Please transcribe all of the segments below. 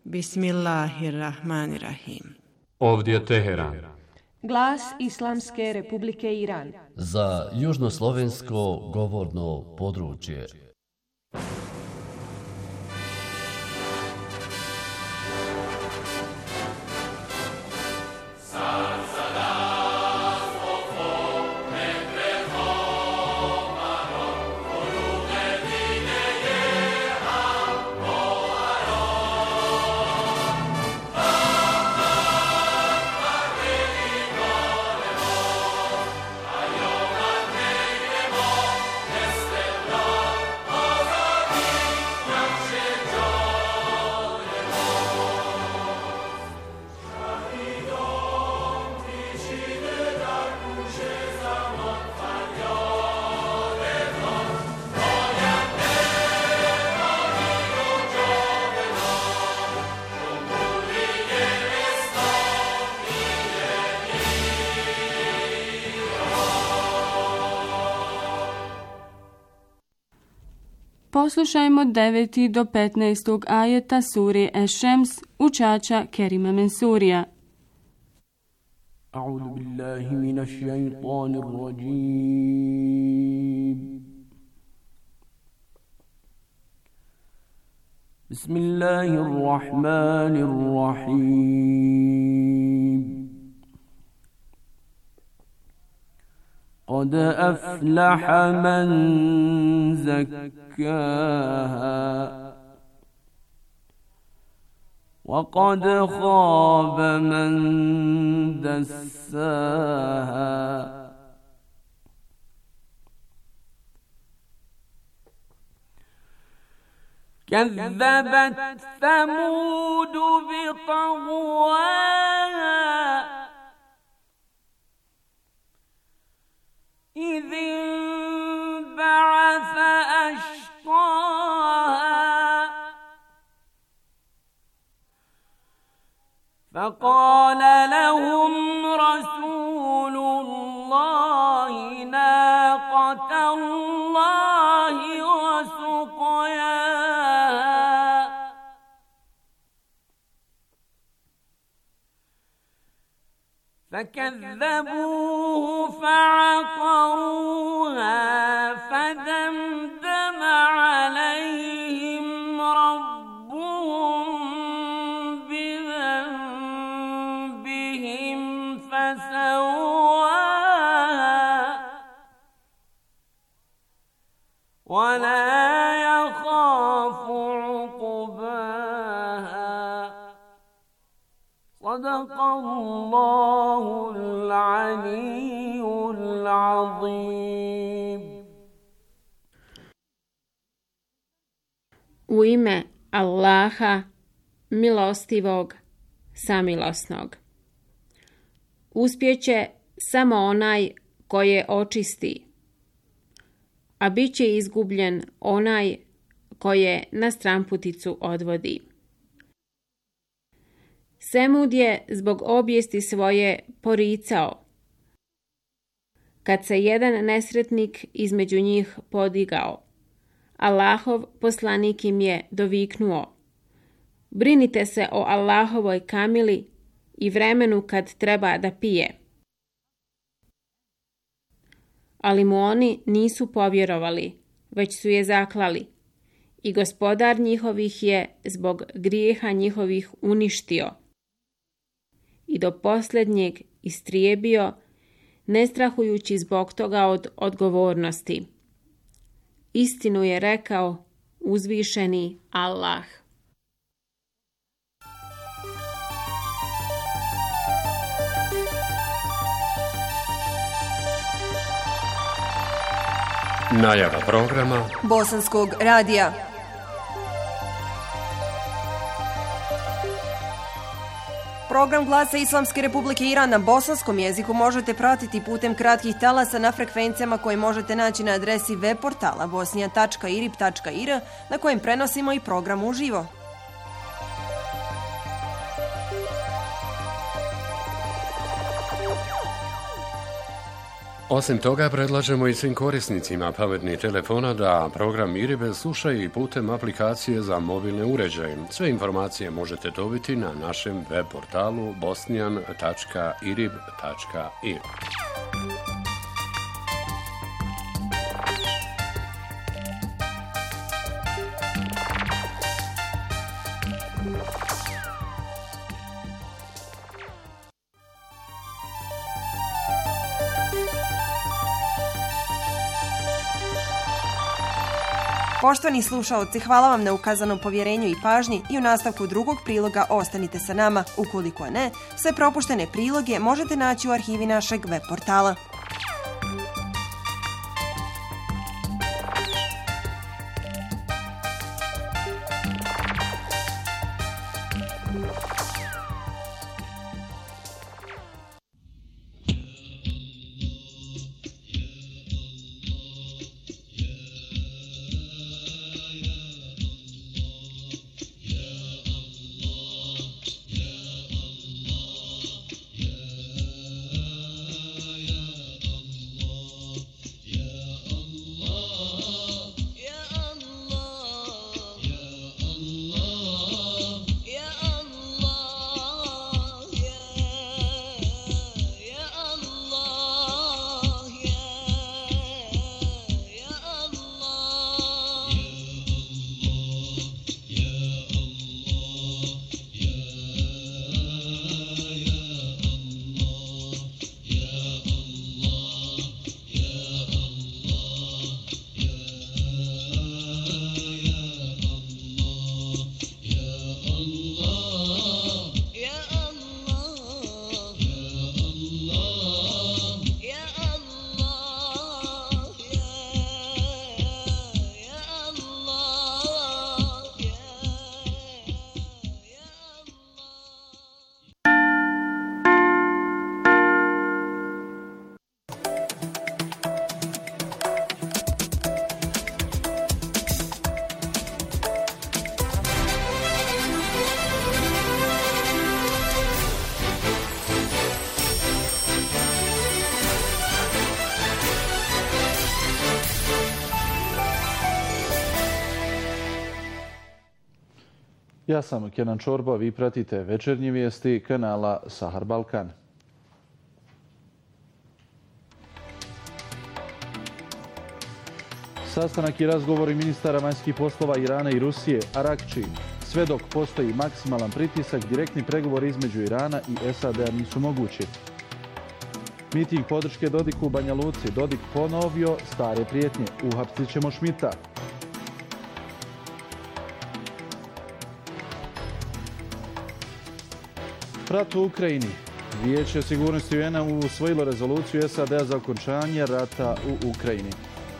Bismillahirrahmanirrahim. Ovdje je Teheran. Glas Islamske Republike Iran. Za južnoslovensko govorno područje. Poslušajmo 9. do 15. ajeta sure Eš-Šems učača Kerima Mensurija. A'udhu billahi minash shaitanir rajim. Bismillahirrahmanirrahim. قد أفلح من زكاها وقد خاب من دساها كذبت ثمود بطغواها إذ انبعث أشقاها فقال لهم رسول الله ناقة الله وسقياها فكذبوه فعقروها فدمدم عليهم ربهم بذنبهم فسواها ولا يخاف عقباها صدق الله العلي العظيم. U ime Allaha, milostivog, samilosnog. Uspjeće samo onaj koje očisti, a bit će izgubljen onaj koje na stramputicu odvodi. Semud je zbog obijesti svoje poricao, kad se jedan nesretnik između njih podigao. Allahov poslanik im je doviknuo: brinite se o Allahovoj kamili i vremenu kad treba da pije. Ali mu oni nisu povjerovali, već su je zaklali, i Gospodar njihovih je zbog grijeha njihovih uništio i do posljednjeg istrijebio, ne strahujući zbog toga od odgovornosti. Istinu je rekao uzvišeni Allah. Najava programa Bosanskog radija. Program Glasa Islamske Republike Iran na bosanskom jeziku možete pratiti putem kratkih talasa na frekvencijama koje možete naći na adresi web portala bosnija.irib.ir na kojem prenosimo i program uživo. Osim toga, predlažemo i svim korisnicima pametnih telefona da program IRIB slušaju i putem aplikacije za mobilne uređaje. Sve informacije možete dobiti na našem web portalu bosnian.irib.ir. Poštovani slušaoci, hvala vam na ukazanom povjerenju i pažnji i u nastavku drugog priloga ostanite sa nama. Ukoliko ne, sve propuštene priloge možete naći u arhivi našeg web portala. Ja sam Kenan Čorba, vi pratite večernje vijesti kanala Sahar Balkan. Sastanak i razgovori ministara vanjskih poslova Irana i Rusije, Arakči. Sve dok postoji maksimalan pritisak, direktni pregovori između Irana i SAD-a nisu mogući. Miting podrške Dodiku u Banja Luci. Dodik ponovio stare prijetnje. Uhapsit ćemo Šmita. Rat u Ukrajini. Vijeće sigurnosti UN-a usvojilo rezoluciju SAD-a za okončanje rata u Ukrajini.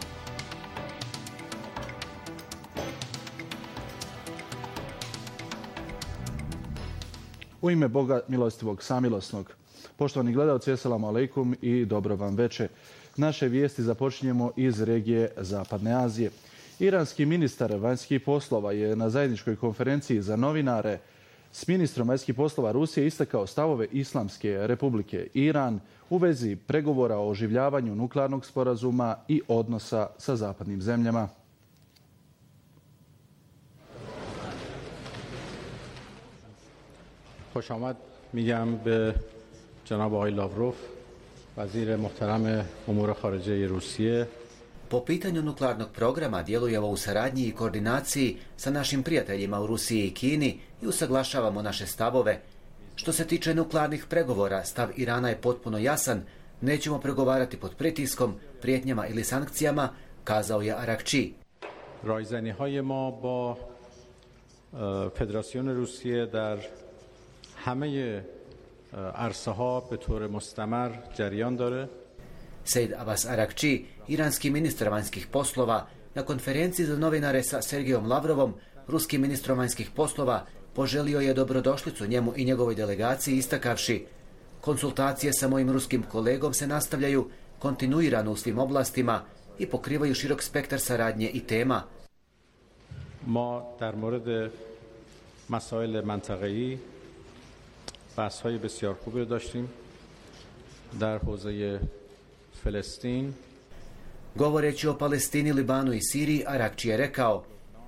U ime Boga milostivog, samilosnog. Poštovani gledalci, assalamu alaikum i dobro vam veče. Naše vijesti započinjemo iz regije Zapadne Azije. Iranski ministar vanjskih poslova je na zajedničkoj konferenciji za novinare s ministrom vanjskih poslova Rusije istakao stavove Islamske republike Iran u vezi pregovora o oživljavanju nuklearnog sporazuma i odnosa sa zapadnim zemljama. خوش آمد میگم به جناب آقای لاوروف وزیر محترم امور خارجه روسیه. Po pitanju nuklearnog programa djelujemo u saradnji i koordinaciji sa našim prijateljima u Rusiji i Kini i usaglašavamo naše stavove. Što se tiče nuklearnih pregovora, stav Irana je potpuno jasan. Nećemo pregovarati pod pritiskom, prijetnjama ili sankcijama, kazao je Arakči. رایزنی‌های ما با فدراسیون روسیه در همه عرصه‌ها به طور مستمر جریان داره. Sejd Abbas Arakči, iranski ministar vanjskih poslova, na konferenciji za novinare sa Sergejom Lavrovom, ruskim ministrom vanjskih poslova, poželio je dobrodošlicu njemu i njegovoj delegaciji istakavši: konsultacije sa mojim ruskim kolegom se nastavljaju kontinuirano u svim oblastima i pokrivaju širok spektar saradnje i tema. ما در مورد مسائل منطقه‌ای بحث‌های بسیار خوبی داشتیم در حوزه فلسطین. Govoreći o Palestini, Libanu i Siriji, Arakči je rekao: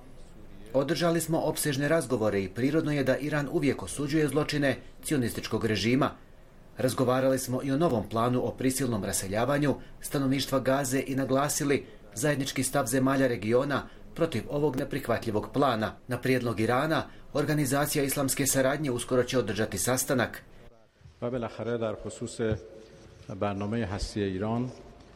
održali smo opsežne razgovore i prirodno je da Iran uvijek osuđuje zločine cionističkog režima. Razgovarali smo i o novom planu o prisilnom raseljavanju stanovništva Gaze i naglasili zajednički stav zemalja regiona protiv ovog neprihvatljivog plana. Na prijedlog Irana, Organizacija islamske saradnje uskoro će održati sastanak. و بالاخره در خصوص برنامه هستی ایران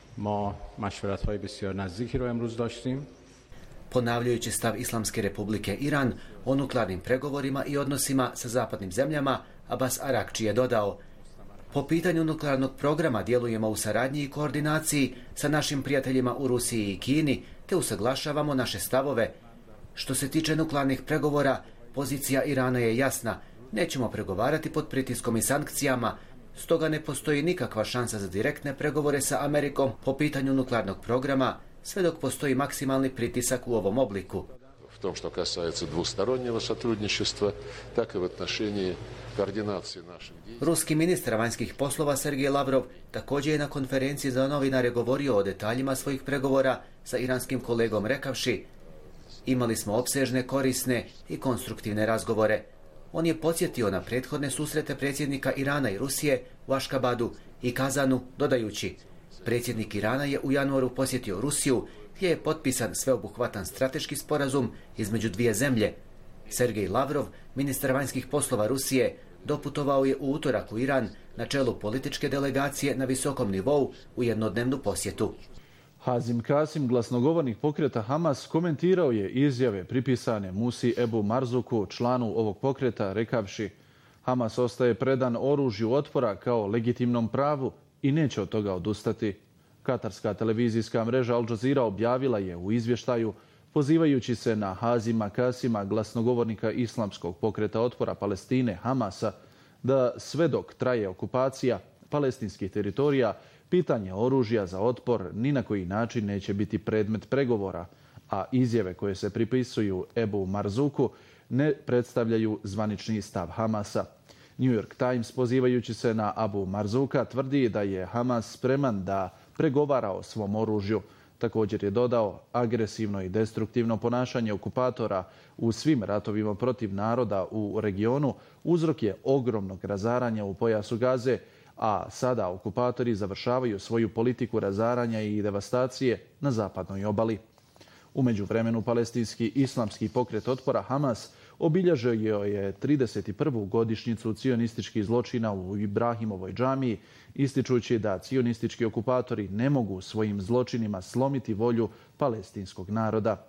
ما مشورت‌های بسیار نزدیکی رو امروز داشتیم. Ponavljajući stav Islamske republike Iran o nuklearnim pregovorima i odnosima sa zapadnim zemljama, Abbas Arakči je dodao: po pitanju nuklearnog programa djelujemo u saradnji i koordinaciji sa našim prijateljima u Rusiji i Kini, te usaglašavamo naše stavove. Što se tiče nuklearnih pregovora, pozicija Irana je jasna. Nećemo pregovarati pod pritiskom i sankcijama, stoga ne postoji nikakva šansa za direktne pregovore sa Amerikom po pitanju nuklearnog programa, sve dok postoji maksimalni pritisak u ovom obliku. В том, что касается двустороннего сотрудничества, так и в отношении координации наших действий. Ruski ministar vanjskih poslova Sergej Lavrov također je na konferenciji za novinare govorio o detaljima svojih pregovora sa iranskim kolegom rekavši: imali smo opsežne, korisne i konstruktivne razgovore. On je podsjetio na prethodne susrete predsjednika Irana i Rusije u Aškabadu i Kazanu, dodajući: predsjednik Irana je u januaru posjetio Rusiju, gdje je potpisan sveobuhvatan strateški sporazum između dvije zemlje. Sergej Lavrov, ministar vanjskih poslova Rusije, doputovao je u utorak u Iran na čelu političke delegacije na visokom nivou u jednodnevnu posjetu. Hazim Kasim, glasnogovornik pokreta Hamas, komentirao je izjave pripisane Musi Ebu Marzuku, članu ovog pokreta, rekavši: Hamas ostaje predan oružju otpora kao legitimnom pravu i neće od toga odustati. Katarska televizijska mreža Al Jazeera objavila je u izvještaju, pozivajući se na Hazima Kasima, glasnogovornika islamskog pokreta otpora Palestine Hamasa, da sve dok traje okupacija palestinskih teritorija, pitanje oružja za otpor ni na koji način neće biti predmet pregovora, a izjave koje se pripisuju Ebu Marzuku ne predstavljaju zvanični stav Hamasa. New York Times, pozivajući se na Abu Marzuka, tvrdi da je Hamas spreman da pregovara o svom oružju. Također je dodao: agresivno i destruktivno ponašanje okupatora u svim ratovima protiv naroda u regionu uzrok je ogromnog razaranja u pojasu Gaze, a sada okupatori završavaju svoju politiku razaranja i devastacije na zapadnoj obali. U međuvremenu, palestinski islamski pokret otpora Hamas obilježio je 31. godišnjicu cionističkih zločina u Ibrahimovoj džamiji, ističući da cionistički okupatori ne mogu svojim zločinima slomiti volju palestinskog naroda.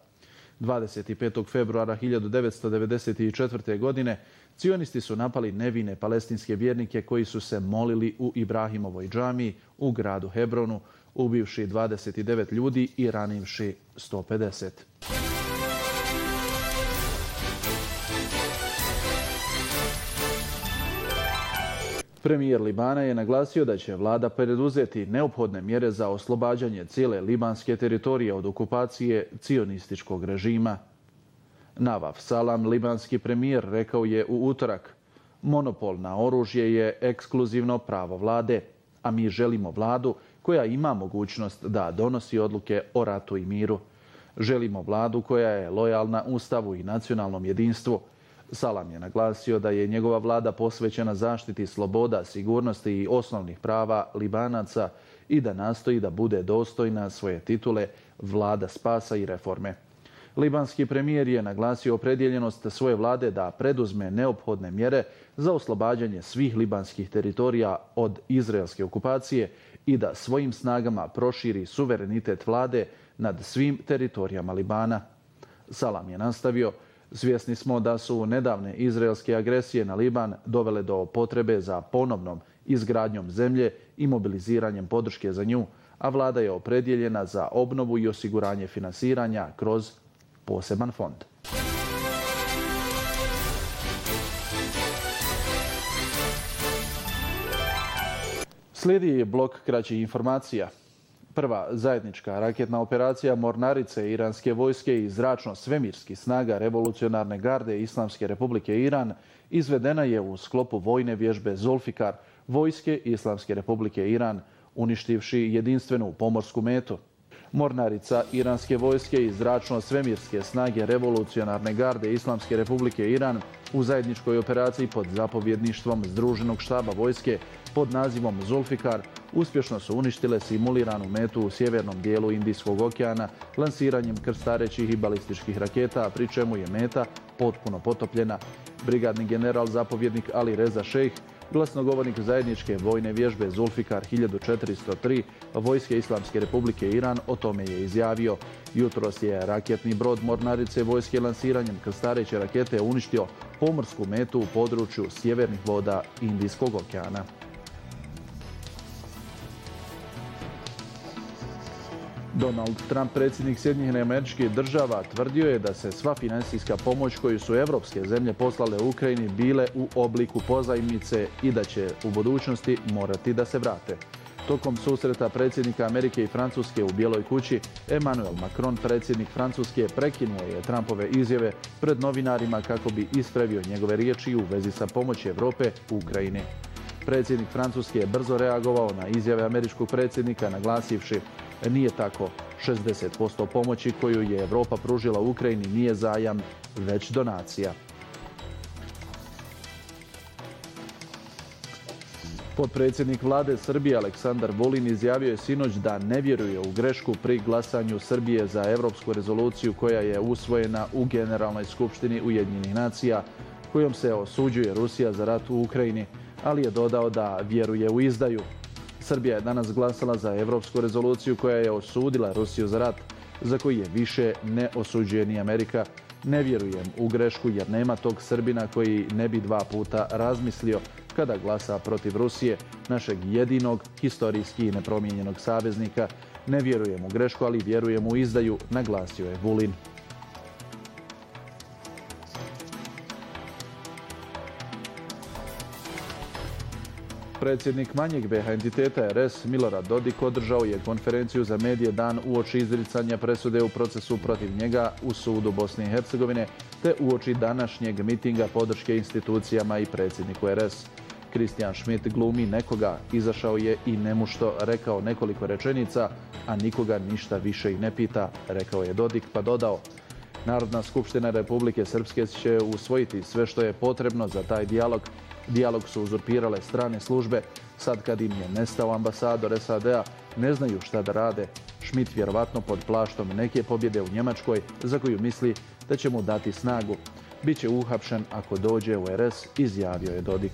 25. februara 1994. godine cionisti su napali nevine palestinske vjernike koji su se molili u Ibrahimovoj džamiji u gradu Hebronu, ubivši 29 ljudi i ranivši 150. Premijer Libana je naglasio da će vlada preduzeti neophodne mjere za oslobađanje cijele libanske teritorije od okupacije cionističkog režima. Navaf Salam, libanski premijer, rekao je u utorak: monopol na oružje je ekskluzivno pravo vlade, a mi želimo vladu koja ima mogućnost da donosi odluke o ratu i miru. Želimo vladu koja je lojalna Ustavu i nacionalnom jedinstvu. Salam je naglasio da je njegova vlada posvećena zaštiti sloboda, sigurnosti i osnovnih prava Libanaca i da nastoji da bude dostojna svoje titule vlada spasa i reforme. Libanski premijer je naglasio opredjeljenost svoje vlade da preduzme neophodne mjere za oslobađanje svih libanskih teritorija od izraelske okupacije i da svojim snagama proširi suverenitet vlade nad svim teritorijama Libana. Salam je nastavio: svjesni smo da su nedavne izraelske agresije na Liban dovele do potrebe za ponovnom izgradnjom zemlje i mobiliziranjem podrške za nju, a vlada je opredjeljena za obnovu i osiguranje finansiranja kroz poseban fond. Slijedi blok kraćih informacija. Prva zajednička raketna operacija mornarice iranske vojske i zračno-svemirskih snaga revolucionarne garde Islamske republike Iran izvedena je u sklopu vojne vježbe Zulfikar vojske Islamske republike Iran uništivši jedinstvenu pomorsku metu. Mornarica iranske vojske i zračno-svemirske snage revolucionarne garde Islamske republike Iran u zajedničkoj operaciji pod zapovjedništvom Združenog štaba vojske pod nazivom Zulfikar uspješno su uništile simuliranu metu u sjevernom dijelu Indijskog okeana lansiranjem krstarećih i balističkih raketa, pri čemu je meta potpuno potopljena. Brigadni general zapovjednik Ali Reza Šejh, glasnogovornik zajedničke vojne vježbe Zulfikar 1403 Vojske Islamske republike Iran, o tome je izjavio. Jutros je raketni brod mornarice vojske lansiranjem krstareće rakete uništio pomorsku metu u području sjevernih voda Indijskog okeana. Donald Trump, predsjednik Sjedinjenih Američkih Država, tvrdio je da se sva financijska pomoć koju su evropske zemlje poslale u Ukrajini bile u obliku pozajmice i da će u budućnosti morati da se vrate. Tokom susreta predsjednika Amerike i Francuske u Bijeloj kući, Emmanuel Macron, predsjednik Francuske, prekinuo je Trumpove izjave pred novinarima kako bi ispravio njegove riječi u vezi sa pomoći Europe u Ukrajini. Predsjednik Francuske je brzo reagovao na izjave američkog predsjednika, naglasivši: nije tako. 60% pomoći koju je Europa pružila Ukrajini nije zajam, već donacija. Potpredsjednik vlade Srbije Aleksandar Vulin izjavio je sinoć da ne vjeruje u grešku pri glasanju Srbije za europsku rezoluciju koja je usvojena u Generalnoj skupštini Ujedinjenih nacija, kojom se osuđuje Rusija za rat u Ukrajini, ali je dodao da vjeruje u izdaju. Srbija je danas glasala za europsku rezoluciju koja je osudila Rusiju za rat, za koji je više ne osuđuje ni Amerika. Ne vjerujem u grešku jer nema tog Srbina koji ne bi 2 puta razmislio kada glasa protiv Rusije, našeg jedinog, historijski i nepromijenjenog saveznika. Ne vjerujem u grešku, ali vjerujem u izdaju, naglasio je Vulin. Predsjednik manjeg BiH entiteta RS Milorad Dodik održao je konferenciju za medije dan uoči izricanja presude u procesu protiv njega u sudu Bosne i Hercegovine, te uoči današnjeg mitinga podrške institucijama i predsjedniku RS. Christian Schmidt glumi nekoga, izašao je i nemušto rekao nekoliko rečenica, a nikoga ništa više i ne pita, rekao je Dodik, pa dodao: Narodna skupština Republike Srpske će usvojiti sve što je potrebno za taj dijalog. Dijalog su uzurpirale strane službe. Sad kad im je nestao ambasador SAD-a, ne znaju šta da rade. Schmidt vjerovatno pod plaštom neke pobjede u Njemačkoj, za koju misli da će mu dati snagu. Biće uhapšen ako dođe u RS, izjavio je Dodik.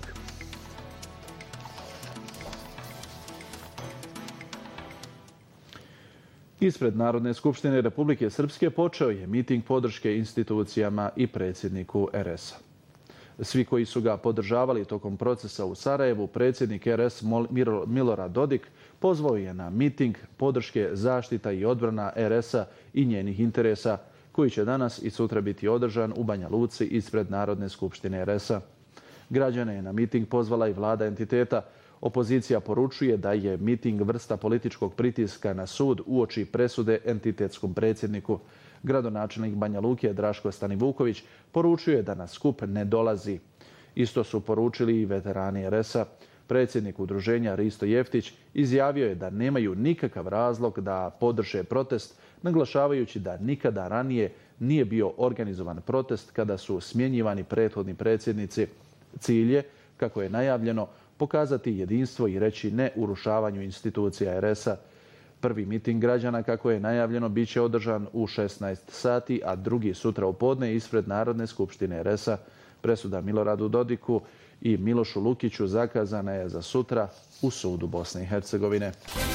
Ispred Narodne skupštine Republike Srpske počeo je miting podrške institucijama i predsjedniku RS-a. Svi koji su ga podržavali tokom procesa u Sarajevu, predsjednik RS Milorad Dodik pozvao je na miting podrške zaštita i odbrana RS-a i njenih interesa, koji će danas i sutra biti održan u Banja Luci ispred Narodne skupštine RS-a. Građane je na miting pozvala i vlada entiteta. Opozicija poručuje da je miting vrsta političkog pritiska na sud uoči presude entitetskom predsjedniku. Gradonačelnik Banja Luke Draško Stanivuković poručuje da na skup ne dolazi. Isto su poručili i veterani RS-a. Predsjednik udruženja Risto Jeftić izjavio je da nemaju nikakav razlog da podrže protest, naglašavajući da nikada ranije nije bio organizovan protest kada su smjenjivani prethodni predsjednici. Cilj je, kako je najavljeno, pokazati jedinstvo i reći ne urušavanju institucija RS-a. Prvi miting građana, kako je najavljeno, bit će održan u 16 sati, a drugi sutra u podne ispred Narodne skupštine RS-a. Presuda Miloradu Dodiku i Milošu Lukiću zakazana je za sutra u sudu Bosne i Hercegovine.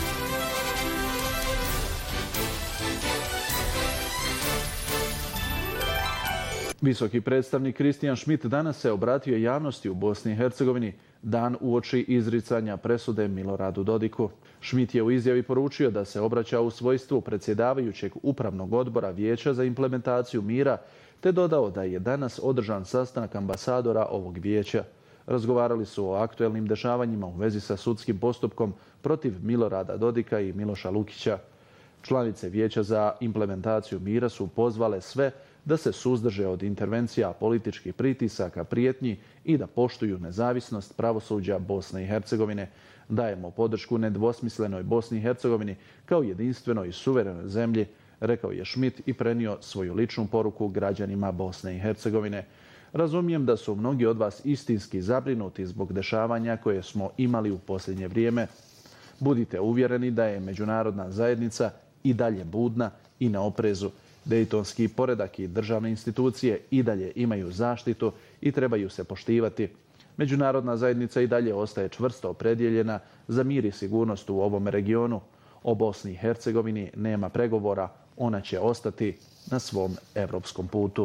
Visoki predstavnik Christian Schmidt danas se obratio javnosti u Bosni i Hercegovini dan uoči izricanja presude Miloradu Dodiku. Schmidt je u izjavi poručio da se obraća u svojstvu predsjedavajućeg upravnog odbora Vijeća za implementaciju mira, te dodao da je danas održan sastanak ambasadora ovog vijeća. Razgovarali su o aktuelnim dešavanjima u vezi sa sudskim postupkom protiv Milorada Dodika i Miloša Lukića. Članice Vijeća za implementaciju mira su pozvale sve da se suzdrže od intervencija, političkih pritisaka, prijetnji i da poštuju nezavisnost pravosuđa Bosne i Hercegovine. Dajemo podršku nedvosmislenoj Bosni i Hercegovini kao jedinstvenoj i suverenoj zemlji, rekao je Schmidt i prenio svoju ličnu poruku građanima Bosne i Hercegovine. Razumijem da su mnogi od vas istinski zabrinuti zbog dešavanja koje smo imali u posljednje vrijeme. Budite uvjereni da je međunarodna zajednica i dalje budna i na oprezu. Dejtonski poredak i državne institucije i dalje imaju zaštitu i trebaju se poštivati. Međunarodna zajednica i dalje ostaje čvrsto opredjeljena za mir i sigurnost u ovom regionu. O Bosni i Hercegovini nema pregovora, ona će ostati na svom evropskom putu.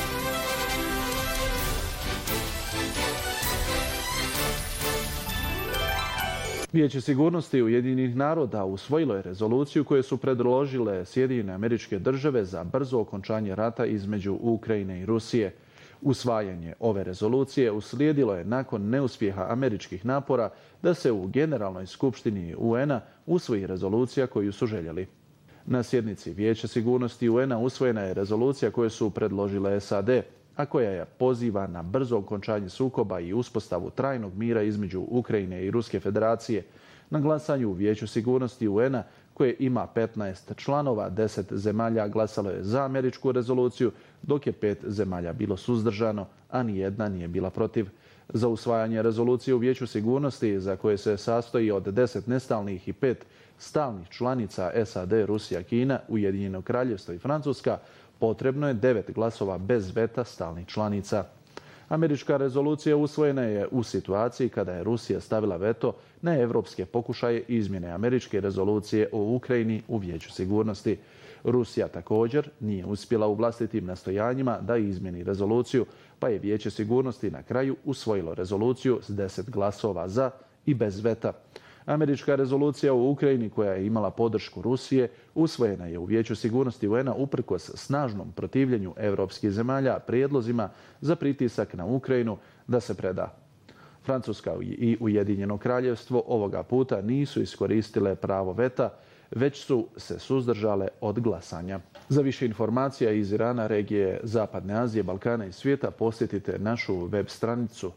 Vijeće sigurnosti Ujedinjenih naroda usvojilo je rezoluciju koju su predložile Sjedinjene Američke Države za brzo okončanje rata između Ukrajine i Rusije. Usvajanje ove rezolucije uslijedilo je nakon neuspjeha američkih napora da se u Generalnoj skupštini UN-a usvoji rezolucija koju su željeli. Na sjednici Vijeća sigurnosti UN-a usvojena je rezolucija koju su predložile SAD, a koja je poziva na brzo okončanje sukoba i uspostavu trajnog mira između Ukrajine i Ruske federacije. Na glasanju u Vijeću sigurnosti UN-a, koje ima 15 članova, 10 zemalja glasalo je za američku rezoluciju, dok je 5 zemalja bilo suzdržano, a nijedna nije bila protiv. Za usvajanje rezolucije u Vijeću sigurnosti, za koje se sastoji od 10 nestalnih i 5 stalnih članica SAD, Rusija, Kina, Ujedinjeno Kraljevstvo i Francuska, potrebno je 9 glasova bez veta stalnih članica. Američka rezolucija usvojena je u situaciji kada je Rusija stavila veto na evropske pokušaje izmjene američke rezolucije o Ukrajini u Vijeću sigurnosti. Rusija također nije uspjela u vlastitim nastojanjima da izmjeni rezoluciju, pa je Vijeće sigurnosti na kraju usvojilo rezoluciju s 10 glasova za i bez veta. Američka rezolucija u Ukrajini, koja je imala podršku Rusije, usvojena je u Vijeću sigurnosti UN-a uprkos snažnom protivljenju evropskih zemalja prijedlozima za pritisak na Ukrajinu da se preda. Francuska i Ujedinjeno Kraljevstvo ovoga puta nisu iskoristile pravo veta, već su se suzdržale od glasanja. Za više informacija iz Irana, regije Zapadne Azije, Balkana i svijeta posjetite našu web stranicu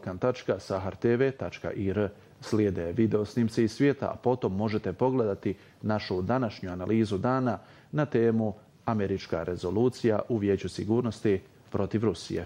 balkan.sahartv.ir. Slijede video snimci iz svijeta, a potom možete pogledati našu današnju analizu dana na temu Američka rezolucija u Vijeću sigurnosti protiv Rusije.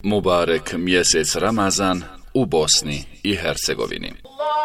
Mubarek mjesec Ramazan u Bosni i Hercegovini.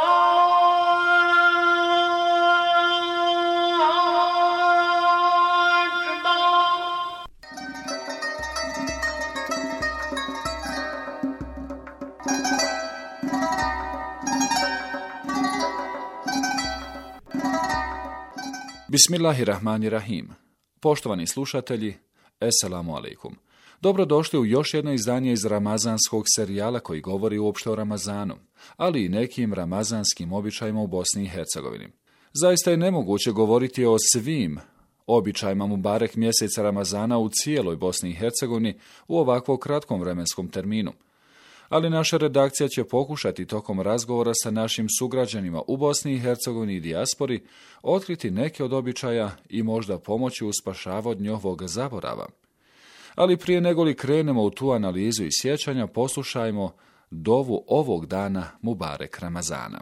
Bismillahirrahmanirrahim. Poštovani slušatelji, Esselamu alaikum. Dobrodošli u još jedno izdanje iz ramazanskog serijala koji govori uopšte o Ramazanu, ali i nekim ramazanskim običajima u Bosni i Hercegovini. Zaista je nemoguće govoriti o svim običajima Mubarek mjeseca Ramazana u cijeloj Bosni i Hercegovini u ovakvom kratkom vremenskom terminu. Ali naša redakcija će pokušati tokom razgovora sa našim sugrađanima u Bosni i Hercegovini i dijaspori otkriti neke od običaja i možda pomoći u spašavanju ovog zaborava. Ali prije nego li krenemo u tu analizu i sjećanja, poslušajmo dovu ovog dana Mubarek Ramazana.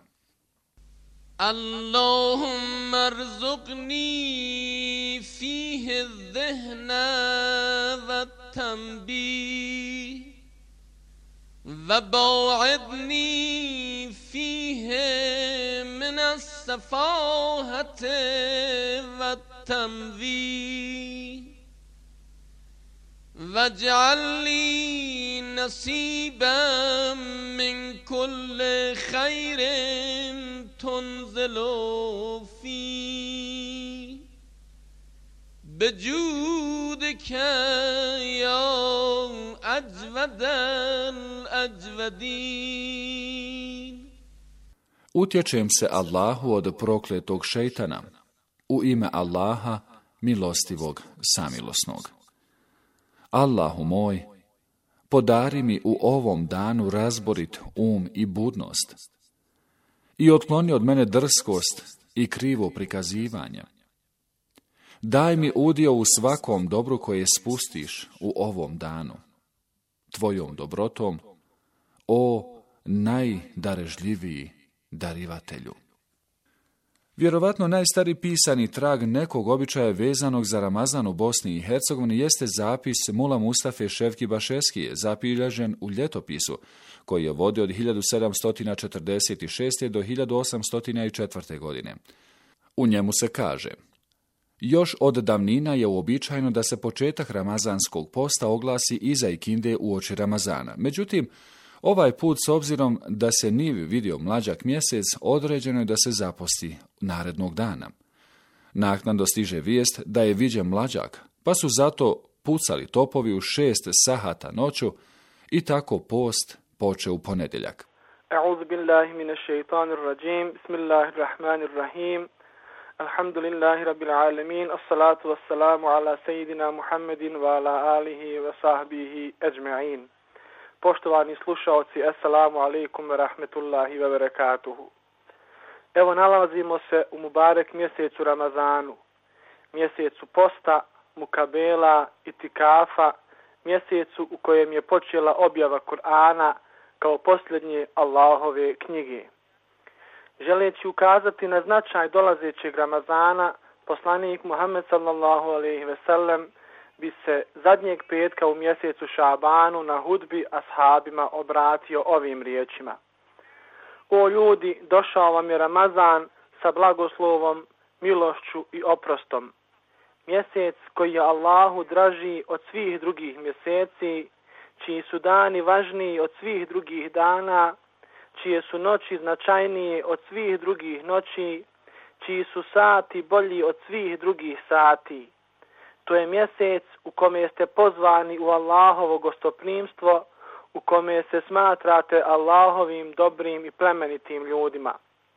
Allahumma rzuqni fihi dhihna wa tanbih وباعدني فيه من السفاهة والتمويه واجعل لي نصيبا من كل خير تنزل فيه بجودك يا أجود الأجودين. Utječem se Allahu od prokletog šejtana, u ime Allaha, milostivog, samilosnog. Allahu moj, podari mi u ovom danu razborit i budnost i otkloni od mene drskost i krivo prikazivanje. Daj mi udio u svakom dobru koje spustiš u ovom danu, tvojom dobrotom, o najdarežljiviji darivatelju. Vjerovatno najstariji pisani trag nekog običaja vezanog za Ramazan u Bosni i Hercegovini jeste zapis Mula Mustafe Ševki Bašeskije, zabilježen u ljetopisu, koji je vodio od 1746. do 1804. godine. U njemu se kaže: još od davnina je uobičajeno da se početak ramazanskog posta oglasi iza ikinde uoči Ramazana. Međutim, ovaj put, s obzirom da se nije vidio mlađak mjesec, određeno je da se zaposti narednog dana. Naknadno stiže vijest da je viđen mlađak, pa su zato pucali topovi u 6 sahata noću i tako post počeo u ponedjeljak. A'udhu billahi minash shaitanir rajim. Bismillahirrahmanirrahim. Alhamdulillahi rabbil alamin. As-salatu was-salamu ala seyyidina Muhammedin wa ala alihi wa sahbihi ajma'in. Poštovani slušaoci, assalamu alaikum wa rahmetullahi wa barakatuhu. Evo, nalazimo se u Mubarek mjesecu Ramazanu, mjesecu posta, mukabela, itikafa, mjesecu u kojem je počela objava Kur'ana kao posljednje Allahove knjige. Želeći ukazati na značaj dolazećeg Ramazana, poslanik Muhammed sallallahu alejhi ve sellem bi se zadnjeg petka u mjesecu Šabanu na hudbi ashabima obratio ovim riječima: o ljudi, došao vam je Ramazan sa blagoslovom, milošću i oprostom. Mjesec koji je Allahu draži od svih drugih mjeseci, čiji su dani važniji od svih drugih dana, čije su noći značajnije od svih drugih noći, čiji su sati bolji od svih drugih sati. To je mjesec u kome ste pozvani u Allahovo gostoprimstvo, u kome se smatrate Allahovim dobrim i plemenitim ljudima.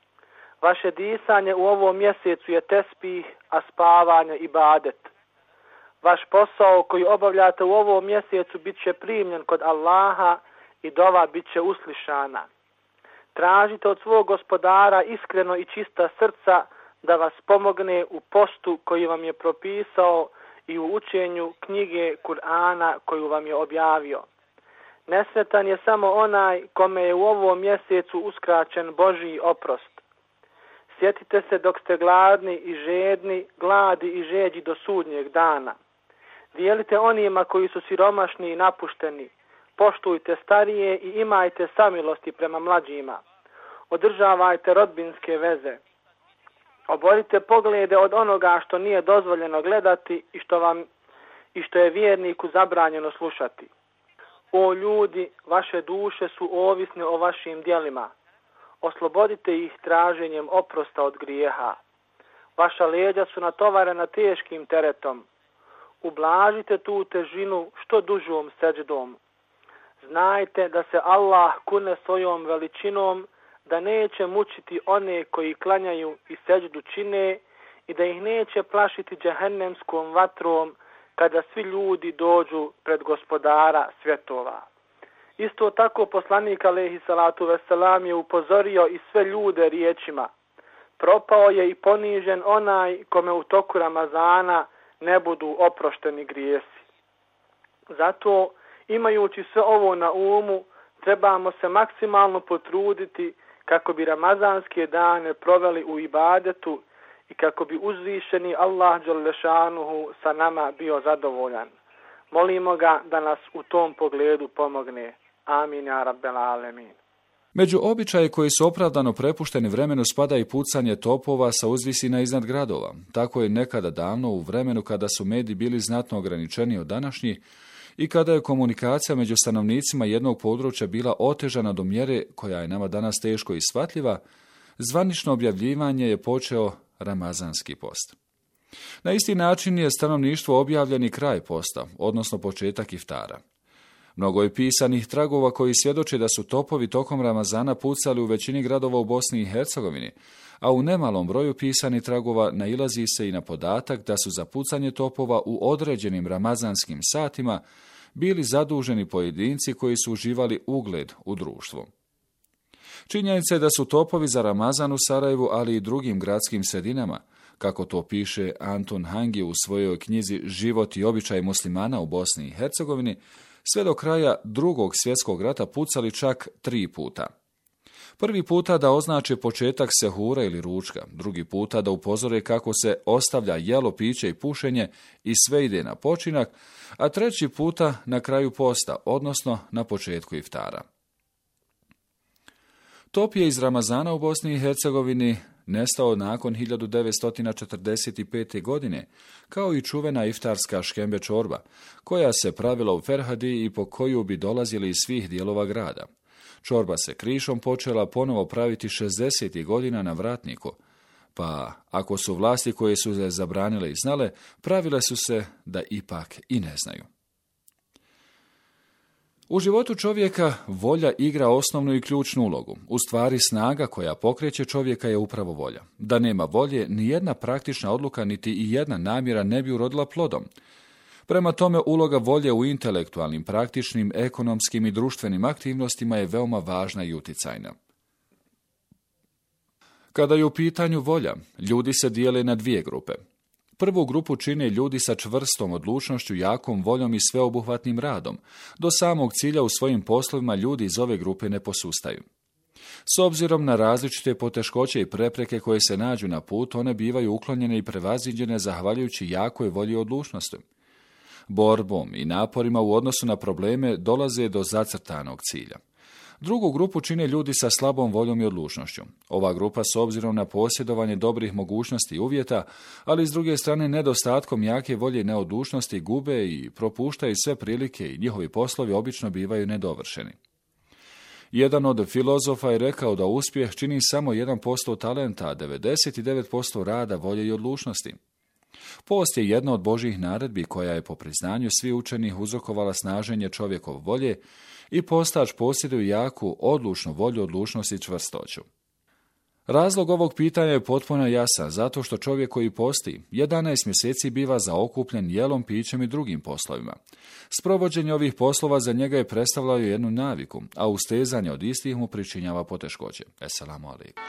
Vaše disanje u ovom mjesecu je tespih, a spavanje ibadet. Vaš posao koji obavljate u ovom mjesecu bit će primljen kod Allaha i dova bit će uslišana. Tražite od svog gospodara iskreno i čista srca da vas pomogne u postu koji vam je propisao i u učenju knjige Kur'ana koju vam je objavio. Nesretan je samo onaj kome je u ovom mjesecu uskraćen Božji oprost. Sjetite se dok ste gladni i žedni, gladi i žeđi do sudnjeg dana. Dijelite onima koji su siromašni i napušteni. poštujte starije i imajte samilosti prema mlađima. Održavajte rodbinske veze. Oborite poglede od onoga što nije dozvoljeno gledati i što je vjerniku zabranjeno slušati. O ljudi, vaše duše su ovisne o vašim djelima. Oslobodite ih traženjem oprosta od grijeha. Vaša leđa su natovarena teškim teretom. Ublažite tu težinu što dužom seđdom. Znajte da se Allah kune svojom veličinom, da neće mučiti one koji klanjaju i seđdu čine i da ih neće plašiti džehennemskom vatrom kada svi ljudi dođu pred gospodara svjetova. Isto tako poslanik alejhi salatu vesselam je upozorio i sve ljude riječima: propao je i ponižen onaj kome u toku Ramazana ne budu oprošteni grijesi. Zato, imajući sve ovo na umu, trebamo se maksimalno potruditi kako bi ramazanske dane proveli u ibadetu i kako bi uzvišeni Allah dželešanuhu sa nama bio zadovoljan. Molimo ga da nas u tom pogledu pomogne. Amin ja rabbel alemin. Među običaje koji su opravdano prepušteni vremenu spada i pucanje topova sa uzvisina iznad gradova. Tako je nekada davno, u vremenu kada su mediji bili znatno ograničeni od današnjih i kada je komunikacija među stanovnicima jednog područja bila otežana do mjere koja je nama danas teško i shvatljiva, zvanično objavljivanje je počeo Ramazanski post. Na isti način je stanovništvo objavljeni kraj posta, odnosno početak iftara. Mnogo je pisanih tragova koji svjedoče da su topovi tokom Ramazana pucali u većini gradova u Bosni i Hercegovini, a u nemalom broju pisanih tragova nailazi se i na podatak da su za pucanje topova u određenim ramazanskim satima bili zaduženi pojedinci koji su uživali ugled u društvu. Činjenica je da su topovi za Ramazan u Sarajevu, ali i drugim gradskim sredinama, kako to piše Anton Hangi u svojoj knjizi Život i običaj muslimana u Bosni i Hercegovini, sve do kraja Drugog svjetskog rata pucali čak 3 puta. Prvi puta da označe početak sehura ili ručka, drugi puta da upozore kako se ostavlja jelo, piće i pušenje i sve ide na počinak, a treći puta na kraju posta, odnosno na početku iftara. Top je iz Ramazana u Bosni i Hercegovini nestao nakon 1945. godine, kao i čuvena iftarska škembe čorba, koja se pravila u Ferhadi i po koju bi dolazili iz svih dijelova grada. Čorba se krišom počela ponovo praviti 60. godina na Vratniku, pa ako su vlasti koje su se zabranile i znale, pravile su se da ipak i ne znaju. U životu čovjeka volja igra osnovnu i ključnu ulogu. U stvari, snaga koja pokreće čovjeka je upravo volja. Da nema volje, ni jedna praktična odluka niti i jedna namjera ne bi urodila plodom. Prema tome, uloga volje u intelektualnim, praktičnim, ekonomskim i društvenim aktivnostima je veoma važna i uticajna. Kada je u pitanju volja, ljudi se dijele na 2 grupe. Prvu grupu čine ljudi sa čvrstom odlučnošću, jakom voljom i sveobuhvatnim radom. Do samog cilja u svojim poslovima ljudi iz ove grupe ne posustaju. S obzirom na različite poteškoće i prepreke koje se nađu na putu, one bivaju uklonjene i prevaziđene zahvaljujući jakoj volji i odlučnosti. Borbom i naporima u odnosu na probleme dolaze do zacrtanog cilja. Drugu grupu čine ljudi sa slabom voljom i odlučnošću. Ova grupa s obzirom na posjedovanje dobrih mogućnosti i uvjeta, ali s druge strane nedostatkom jake volje i neodlučnosti gube i propuštaju sve prilike i njihovi poslovi obično bivaju nedovršeni. Jedan od filozofa je rekao da uspjeh čini samo 1% talenta, a 99% rada, volje i odlučnosti. Post je jedna od Božjih naredbi koja je po priznanju svih učenih uzrokovala snaženje čovjekov volje i postač posjeduje jaku, odlučnu volju, odlučnost i čvrstoću. Razlog ovog pitanja je potpuno jasan, zato što čovjek koji posti 11 mjeseci biva zaokupljen jelom, pićem i drugim poslovima. Sprovođenje ovih poslova za njega je predstavljalo jednu naviku, a ustezanje od istih mu pričinjava poteškoće. Esselamu alaikum.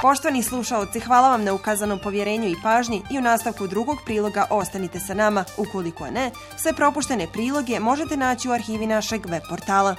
Poštovani slušaoci, hvala vam na ukazanom povjerenju i pažnji i u nastavku drugog priloga ostanite sa nama. Ukoliko ne, sve propuštene priloge možete naći u arhivi našeg web portala.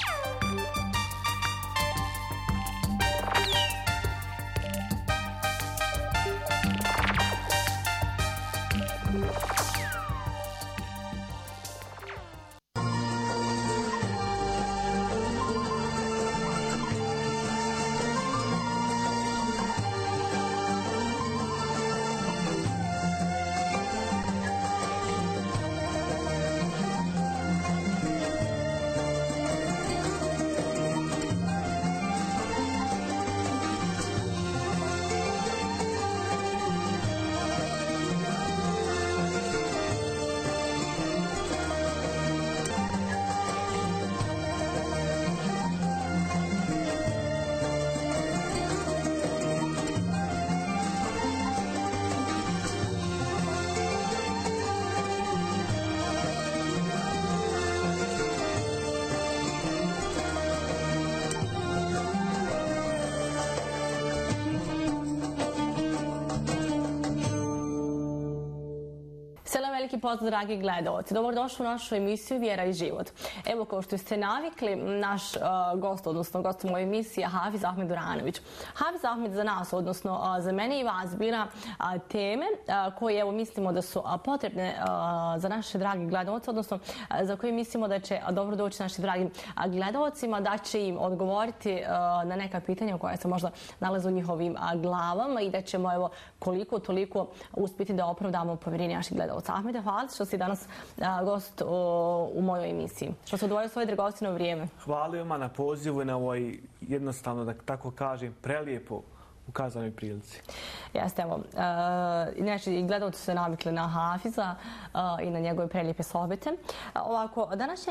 Selam, veliki pozdrav, dragi gledalci. Dobrodošli u našu emisiju Vjera i život. Evo, kao što ste navikli, naš gost, odnosno gost moje emisije, Hafiz Ahmed Duranović. Hafiz Ahmed za nas, odnosno za mene i vas, bira teme koje, evo, mislimo da su potrebne za naše dragi gledalci, odnosno za koje mislimo da će dobro doći našim dragim gledalcima, da će im odgovoriti na neka pitanja koja se možda nalaze u njihovim glavama i da ćemo, evo, koliko toliko uspjeti da opravdamo povjerenje naših gledalca. Ahmede, hvala što si danas gost u mojoj emisiji. Što se odvojio svoje dragocjeno vrijeme. Hvala vam na pozivu i na ovoj, jednostavno da tako kažem, prelijepo ukazanoj prilici. Jeste, evo. Znači, i gledalci su se navikli na Hafiza i na njegove prelijepe sohbete. Ovako,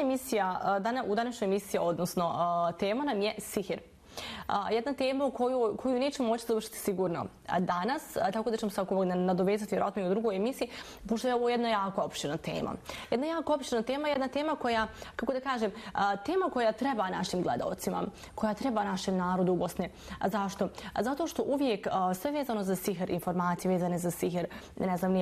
u današnjoj emisiji, odnosno tema nam je sihir. Jedna tema koju nećemo moći završiti sigurno danas, tako da ćemo se nadovezati vjerojatno i u drugoj emisiji, pošto je ovo jedna jako opširna tema. Jedna jako opširna tema, jedna tema koja, kako da kažem, tema koja treba našim gledalcima, koja treba našem narodu u Bosni. Zašto? Zato što uvijek sve vezano za sihir, informacije vezane za sihir, ne znam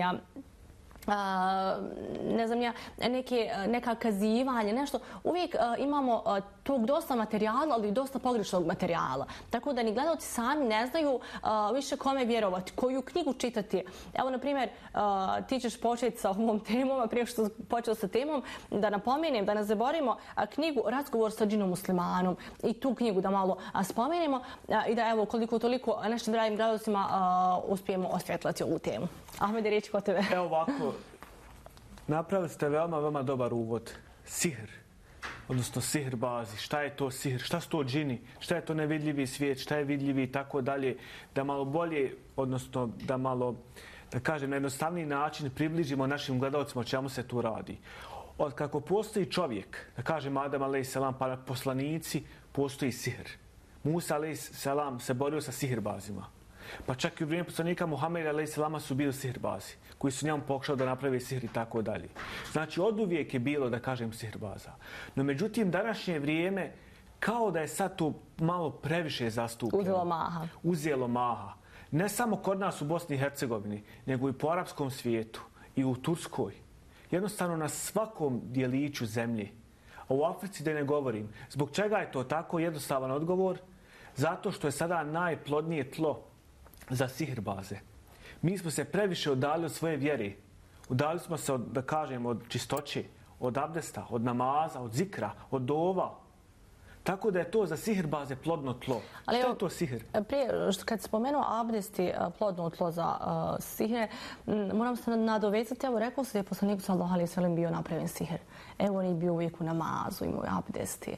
neka kazivanja, nešto. Uvijek imamo tog dosta materijala, ali i dosta pogrešnog materijala. Tako da ni gledalci sami ne znaju više kome vjerovati, koju knjigu čitati. Evo, na primjer, ti ćeš početi sa ovom temom, a prije što počeo sa temom, da napomenem, da ne zaboravimo knjigu Razgovor sa džinom muslimanom i tu knjigu da malo spomenemo i da, evo, koliko toliko našim dragim gledalcima uspijemo osvjetlati ovu temu. Ahmede, riječ kod tebe. Evo ovako, napravili ste veoma dobar uvod. Sihr, odnosno sihrbazi. Šta je to sihr? Šta su to džini? Šta je to nevidljivi svijet? Šta je vidljivi i tako dalje? Da malo bolje, odnosno da malo, da kažem, na jednostavniji način približimo našim gledalcima o čemu se tu radi. Od kako postoji čovjek, da kažem Adam a.s. pa poslanici, postoji sihr. Musa a.s. se borio sa sihrbazima. Pa čak i u vrijeme poslanika Muhameda a.s. su bili sihrbazi, koji su njemu pokušali da naprave sihr i tako dalje. Znači, oduvijek je bilo, da kažem, sihrbaza. No, međutim, današnje vrijeme, kao da je sad tu malo previše zastupljeno. Uzelo maha. Ne samo kod nas u Bosni i Hercegovini, nego i po arapskom svijetu i u Turskoj. Jednostavno na svakom dijeliću zemlje. A u Africi da ne govorim. Zbog čega je to tako? Jednostavan odgovor. Zato što je sada najplodnije tlo za sihrbaze. Mi smo se previše udali od svoje vjere. Udali smo se, da kažem, od čistoće, od abdesta, od namaza, od zikra, od dova. Tako da je to za sihrbaze plodno tlo. Šta je to sihr? Prije, kad spomenuo abdest i plodno tlo za sihr, moram se nadovezati. Evo, rekao se da je poslanik sallallahu alejhi ve sellem bio napravljen sihr. Evo, on je bio uvijek u namazu, imao abdesti.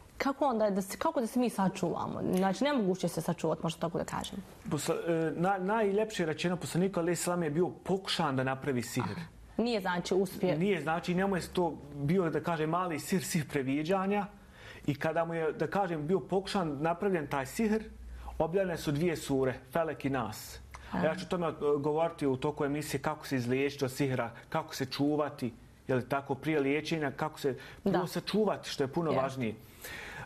Kako da se mi sačuvamo? Znači, nemoguće se sačuvati, možda tako da kažem. Najljepše rečeno, poslanik a.s. je bio pokušan da napravi sihr. Nije znači uspije. Nije znači, njemu je to bio, da kažem, mali sihr previđanja. I kada mu je, da kažem, bio pokušan napravljen taj sihr, objavljene su 2 sure, Felek i Nas. A ja ću tome govoriti u toku emisije kako se izliječiti od sihra, kako se čuvati, je li tako, prije liječenja, kako se sačuvati, što je puno važnije.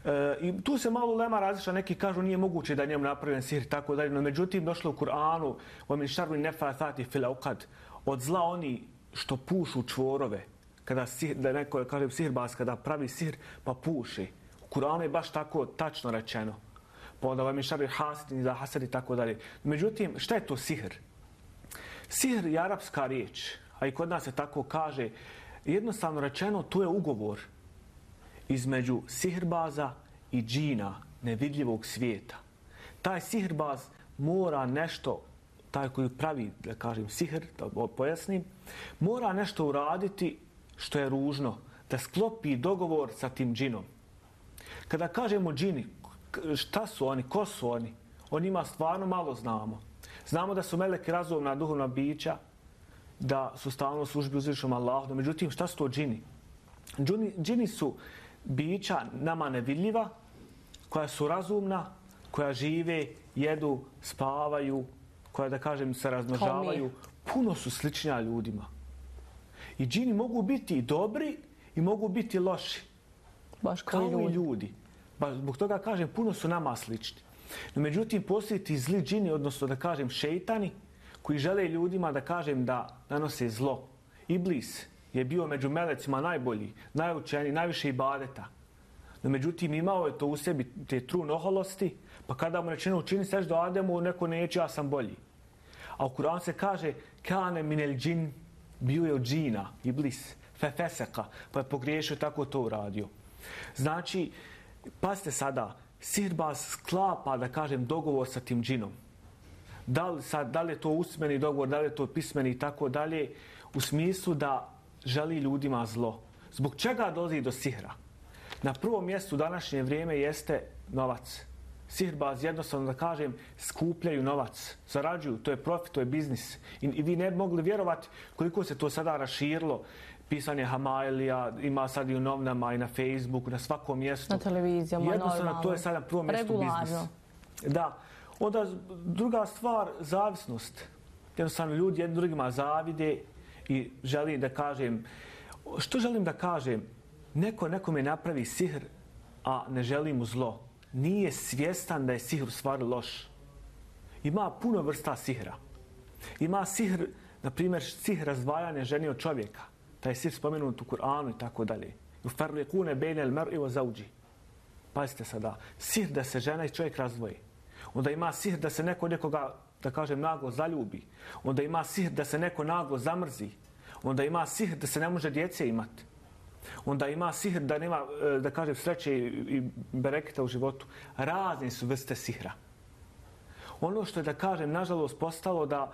I tu se malo ulema različita, neki kažu nije moguće da njemu napravljen sihr i tako dalje, no međutim došlo u Kur'anu وَمِنْ شَرِّ النَّفَّاثَاتِ فِي الْعُقَدِ od zla oni što pušu čvorove, kada da neko kaže sihrbaz, kada pravi sihr pa puši. U Kur'anu je baš tako tačno rečeno. Pa onda وَمِنْ شَرِّ حَاسِدٍ إِذَا حَسَدَ i tako dalje. Međutim, šta je to sihr? Sihr je arapska riječ, a i kod nas se tako kaže. Jednostavno rečeno, to je ugovor između sihrbaza i džina, nevidljivog svijeta. Taj sihrbaz mora nešto, taj koji pravi, da kažem, sihr, da pojasnim, mora nešto uraditi što je ružno, da sklopi dogovor sa tim džinom. Kada kažemo džini, šta su oni, ko su oni? O njima stvarno malo znamo. Znamo da su meleki razumna duhovna bića, da su stalno u službi uzvišenom Allahu. Međutim, šta su to džini? Džini su bića nama nevidljiva, koja su razumna, koja žive, jedu, spavaju, koja, da kažem, se razmnožavaju. Puno su sličnija ljudima. I džini mogu biti i dobri i mogu biti loši. Baš kao i ljudi. Zbog toga kažem, puno su nama slični. No, međutim, postoji ti zli džini, odnosno da kažem šejtani, koji žele ljudima da kažem da nanose zlo. Iblis je bio među melecima najbolji, najučeniji, najviše ibadeta. No, međutim, imao je to u sebi, te trun oholosti, pa kada mu rečeno učini seždu Ademu, neko neće, ja sam bolji. A u Kur'anu se kaže kane minel džin, bio je od džina, Iblis, fefeseka, pa je pogriješio, tako to uradio. Znači, pazite sada, sihirbaz sklapa, da kažem, dogovor sa tim džinom. Da li je to usmeni dogovor, da li je to pismeni i tako dalje, u smislu da želi ljudima zlo. Zbog čega dolazi do sihra? Na prvom mjestu u današnje vrijeme jeste novac. Sihirbaz, jednostavno da kažem, skupljaju novac, zarađuju, to je profit, to je biznis. I vi ne bi mogli vjerovati koliko se to sada raširilo. Pisanje Hamailija, ima sad i u novinama i na Facebooku, na svakom mjestu. Na televizijama, jednostavno, to je sada na prvom mjestu biznis. Da. Onda druga stvar, zavisnost. Jednostavno ljudi jednim drugima zavide i želim da kažem, što želim da kažem? Nekome napravi sihr, a ne želi mu zlo. Nije svjestan da je sihr u stvari loš. Ima puno vrsta sihra. Ima sihr, na primjer, sihr razdvajanja žene od čovjeka. Taj sihr spomenut u Kur'anu i tako dalje. Yufarriqune bejne al-mar'i wa zawji. Pazite sada, sihr da se žena i čovjek razdvoji. Onda ima sihr da se nekoga, da kažem, naglo zaljubi. Onda ima sihr da se neko naglo zamrzi. Onda ima sihr da se ne može djece imati. Onda ima sihr da nema, da kažem, sreće i bereketa u životu. Razne su vrste sihra. Ono što je, da kažem, nažalost postalo da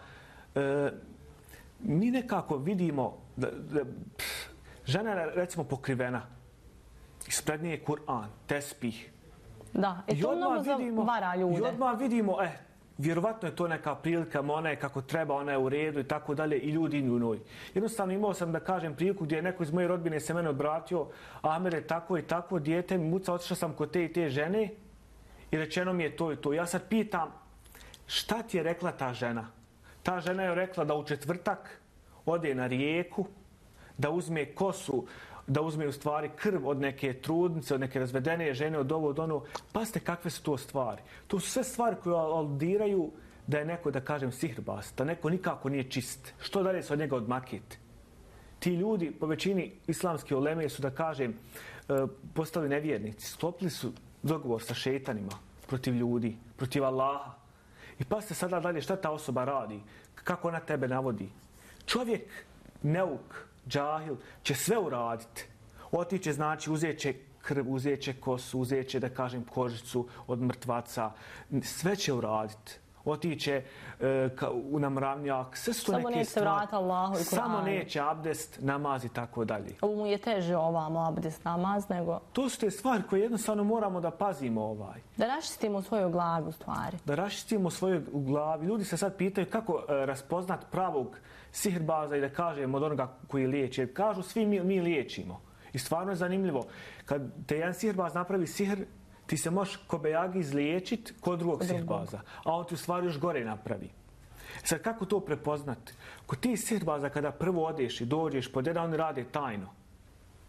mi nekako vidimo da žena je, recimo, pokrivena. Ispred nje je Kur'an, tespih. Da, to mnogo zavara ljude. I odmah vidimo, vjerovatno je to neka prilika, ona je kako treba, ona je u redu i tako dalje i ljudi idu u njoj. Jednostavno imao sam, da kažem, priliku gdje je neko iz moje rodbine se mene obratio, Amer je tako i tako, dijete mi muca, otišao sam kod te i te žene i rečeno mi je to i to. Ja sad pitam, šta ti je rekla ta žena? Ta žena je rekla da u četvrtak ode na rijeku, da uzme kosu, da uzme u stvari krv od neke trudnice, od neke razvedene žene, od ovo, od ono. Pazite kakve su to stvari. To su sve stvari koje aludiraju da je neko, da kažem, sihirbaz, da neko nikako nije čist. Što dalje se od njega odmakiti? Ti ljudi, po većini islamske uleme, su, da kažem, postali nevjernici. Sklopili su dogovor sa šetanima protiv ljudi, protiv Allaha. I pazite sada dalje šta ta osoba radi, kako ona tebe navodi. Čovjek, neuk, džahil, će sve uraditi. Otiće, znači, uzet će krv, uzet će kosu, uzet će, da kažem, kožicu od mrtvaca. Sve će uraditi. Otiće na mravnjak, sve su to neke stvari. Samo neće se vratiti Allahu i Kur'anu. Samo neće abdest, namaz i tako dalje. Ovo mu je teže ovamo abdest, namaz, nego... To su te stvari koje jednostavno moramo da pazimo Da raščistimo svoju glavu, u stvari. Da raščistimo svoju glavu. Ljudi se sad pitaju kako raspoznat pravog sihirbaza i da kažem od onoga koji liječi. Jer kažu svi mi liječimo. I stvarno je zanimljivo. Kad te jedan sihirbaz napravi sihr, ti se možeš kobejagi izliječiti kod drugog sihirbaza. A on ti u stvari još gore napravi. Sad kako to prepoznati? Kod ti sihirbaza kada prvo odeš i dođeš pod jedan, oni rade tajno.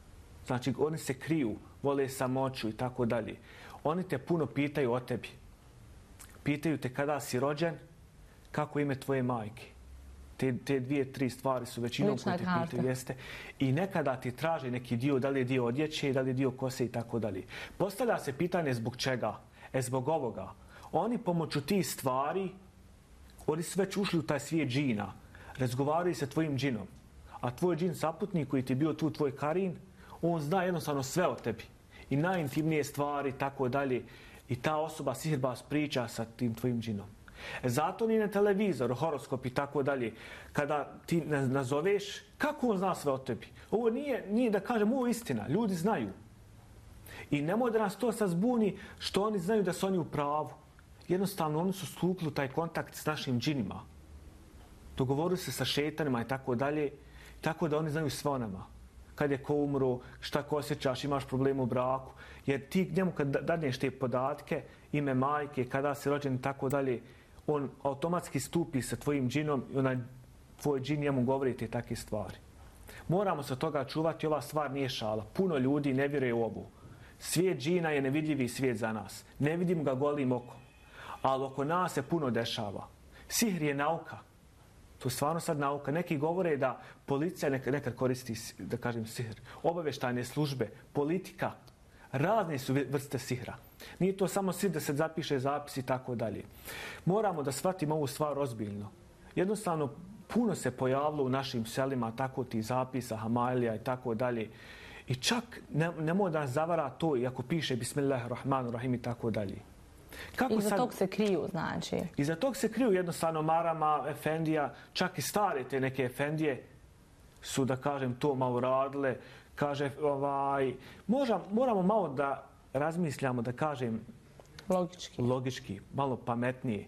Znači, oni se kriju, vole samoću i tako dalje. Oni te puno pitaju o tebi. Pitaju te kada si rođen, kako ime tvoje majke. Te dvije, tri stvari su većinom koje te pitaju, jeste. I nekada ti traže neki dio, da li je dio odjeće, da li je dio kose i tako dalje. Postavlja se pitanje zbog čega? Zbog ovoga. Oni pomoću tih stvari, oni su već ušli u taj svijet džina. Razgovaraju sa tvojim džinom. A tvoj džin saputnik koji ti je bio tu, tvoj karin, on zna jednostavno sve o tebi. I najintimnije stvari, tako dalje. I ta osoba, sihirbaz, priča sa tim tvojim džinom. Zato ni na televizor, horoskop i tako dalje. Kada ti nazoveš, kako on zna sve o tebi? Ovo nije da kažem, ovo je istina. Ljudi znaju. I nemoj da nas to sad zbuni što oni znaju da su oni u pravu. Jednostavno, oni su stupili u taj kontakt s našim džinima. Dogovorili se sa šetanima i tako dalje. Tako da oni znaju sve o nama. Kad je ko umro, šta ko osjećaš, imaš problem u braku. Jer ti njemu kad dadneš te podatke, ime majke, kada si rođen i tako dalje, on automatski stupi sa tvojim džinom i onaj tvoj džin njemu govori te takve stvari. Moramo se toga čuvati, ova stvar nije šala. Puno ljudi ne vjeruje u ovu. Svijet džina je nevidljivi svijet za nas. Ne vidim ga golim okom. Ali oko nas se puno dešava. Sihr je nauka. To je stvarno sad nauka. Neki govore da policija nekad koristi, da kažem, sihr. Obavještajne službe, politika, razne su vrste sihra. Nije to samo sihr da se zapiše zapis i tako dalje. Moramo da shvatimo ovu stvar ozbiljno. Jednostavno, puno se pojavilo u našim selima tako ti zapisa, hamailija i tako dalje. I čak nemoj da nas zavara to, iako piše Bismillahirrahmanirrahim i tako dalje. Iza tog se kriju, znači? Iza tog se kriju jednostavno marama, efendija, čak i stare te neke efendije su, da kažem, to malo radile. Kaže, moramo malo da razmišljamo, da kažem, logički, malo pametnije.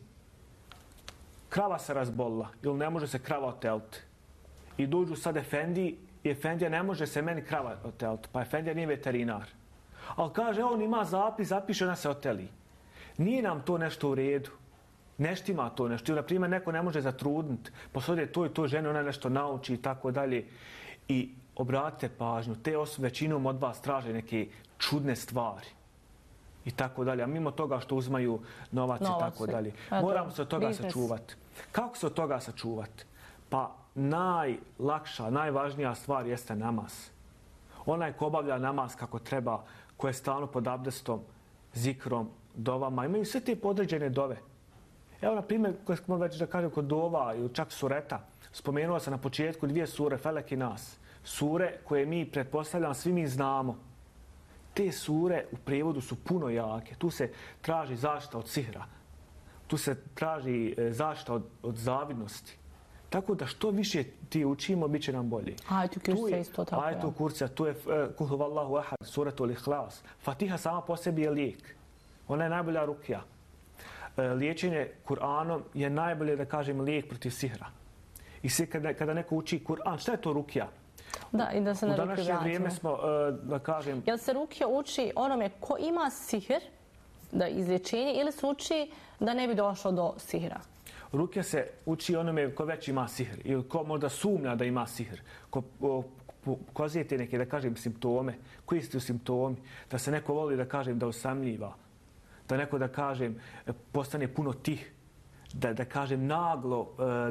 Krava se razbolila ili ne može se krava oteliti. I dođu sad efendiji i efendija ne može se meni krava oteliti, pa efendija nije veterinar. Ali kaže, on ima zapis, zapiše, ona se oteli. Nije nam to nešto u redu. Neštima to nešto. Ili, na primjer, neko ne može zatrudniti. Posodje to i to žene, ona nešto nauči i tako dalje. I obratite pažnju, te osobe većinom od vas traže neke čudne stvari. I tako dalje. A mimo toga što uzmaju novac i tako dalje. Moramo se od toga sačuvati. Kako se od toga sačuvati? Pa najlakša, najvažnija stvar jeste namaz. Onaj ko obavlja namaz kako treba, ko je stalno pod abdestom, zikrom, dovama, imaju sve te podređene dove. Evo, na primjer, koje smo već da kažem kod dova ili čak sureta, spomenuo sam na početku 2 sure, Felek i Nas. Sure koje mi, pretpostavljam, svi mi znamo. Te sure u prijevodu su puno jake. Tu se traži zaštita od sihra. Tu se traži zaštita od zavidnosti. Tako da što više ti učimo, bit će nam bolje. Ajetu kurcija isto tako. Ajetu kurcija, tu je Kul huvallahu ahad, suratul ihlas. Fatiha sama po sebi je lijek. Ona je najbolja rukija. Liječenje Kur'anom je najbolje, da kažem, lijek protiv sihra. I kada neko uči Kur'an, šta je to rukija? Da, i da se na rukiju vratimo. U današnje vrijeme smo, da kažem... Jel se rukija uči onome ko ima sihr, da izlječenje, ili se uči da ne bi došlo do sihra? Rukija se uči onome ko već ima sihr ili ko možda sumnja da ima sihr. Ko pokazujete neke, da kažem, simptome. Koji su simptomi? Da se neko voli, da kažem, da usamljiva. Da neko, da kažem, postane puno tih. Da kažem, naglo,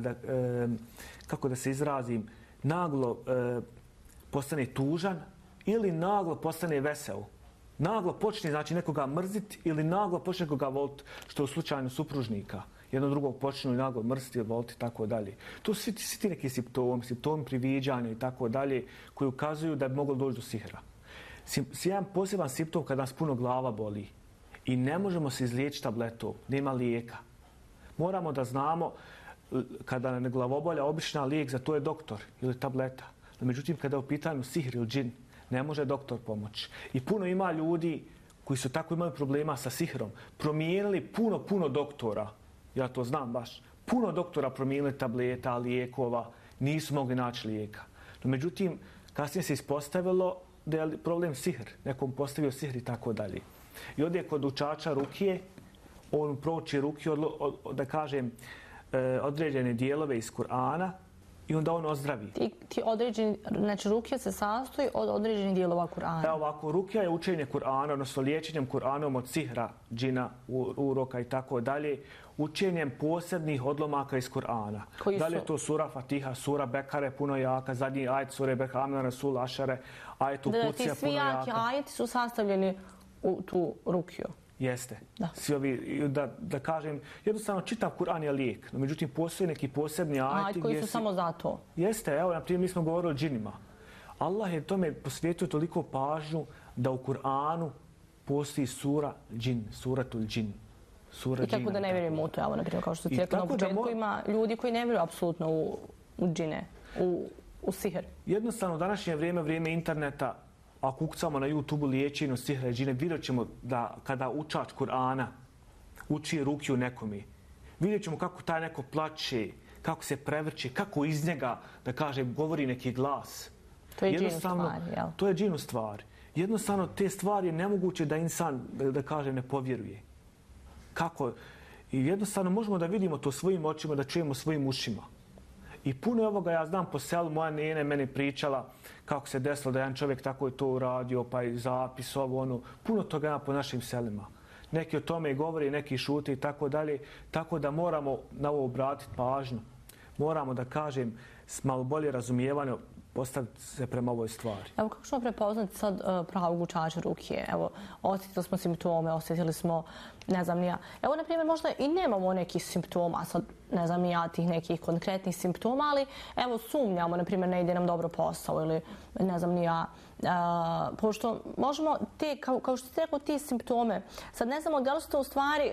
kako da se izrazim, naglo postane tužan ili naglo postane vesel. Naglo počne, znači, nekoga mrziti ili naglo počne nekoga voliti, što je u slučaju supružnika. Jedno drugog počnu i naglo mrziti ili voliti i tako dalje. To su svi ti neki simptomi priviđanja i tako dalje, koji ukazuju da bi moglo doći do sihra. Jedan poseban simptom kada nas puno glava boli i ne možemo se izliječiti tabletom, nema lijeka. Moramo da znamo kada nam glavobolja, obična lijek za to je doktor ili tableta. No, međutim, kada je u pitanju sihr ili džin, ne može doktor pomoći. I puno ima ljudi koji su tako imali problema sa sihrom, promijenili puno doktora. Ja to znam baš. Puno doktora promijenili tableta, lijekova, nisu mogli naći lijeka. No, međutim, kasnije se ispostavilo da je problem sihr. Nekom postavio sihr i tako dalje. I ovdje kod učača rukije, on prouči rukiju, da kažem, određene dijelove iz Kur'ana i onda on ozdravi. Ti određeni, znači rukija se sastoji od određenih dijelova Kur'ana. Evo ovako, rukija je učenje Kur'ana, odnosno liječenjem Kur'anom od sihra, džina, uroka i tako dalje, učenjem posebnih odlomaka iz Kur'ana. Da li je to sura Fatiha, sura Bekare, puno jaka, zadnji ajet sure Bekare, Amna Rasul, Ašare, ajet Kucija, puno jaka. Ti svi jaki ajeti su sastavljeni u tu rukiju. Jeste. Svi ovi, da kažem, jednostavno čitav Kur'an je lijek, no međutim postoje neki posebni ajeti koji su samo za to. Jeste, evo, na primjer, mi smo govorili o džinima. Allah je tome posvijetio toliko pažnju da u Kur'anu postoji sura džin, suratul džin. I kako da ne vjerujemo u to, evo, na primjer, kao što ti rekao na početku, ima ljudi koji ne vjeruju apsolutno u džine, u sihr. Jednostavno, u današnje vrijeme interneta, ako ukucamo na YouTube liječenju sihra i džine, vidjet ćemo da kada učač Kur'ana uči rukiju nekome, vidjet ćemo kako taj neko plače, kako se prevrće, kako iz njega, da kažem, govori neki glas. To je džin u stvari, jel? To je džin u stvari. Jednostavno, te stvari je nemoguće da insan, da kažem, ne povjeruje. Kako? I jednostavno možemo da vidimo to svojim očima, da čujemo svojim ušima. I puno ovoga ja znam po selu, moja nene meni pričala kako se desilo da jedan čovjek tako je to uradio, pa i zapis ovo, ono. Puno toga ima po našim selima. Neki o tome i govori, neki šute i tako dalje. Tako da moramo na ovo obratiti pažnju. Moramo, da kažem, s malo bolje razumijevanje postaviti se prema ovoj stvari. Evo, kako ćemo prepoznati sad pravog učača rukije? Evo, osjetili smo simptome, osjetili smo, ne znam ni ja. Evo, na primjer, možda i nemamo nekih simptoma, sad ne znam ni ja tih nekih konkretnih simptoma, ali evo, sumnjamo, na primjer, ne ide nam dobro posao ili ne znam ni ja. Pošto možemo te, kao što ste rekao, ti simptome, sad ne znamo da li su to u stvari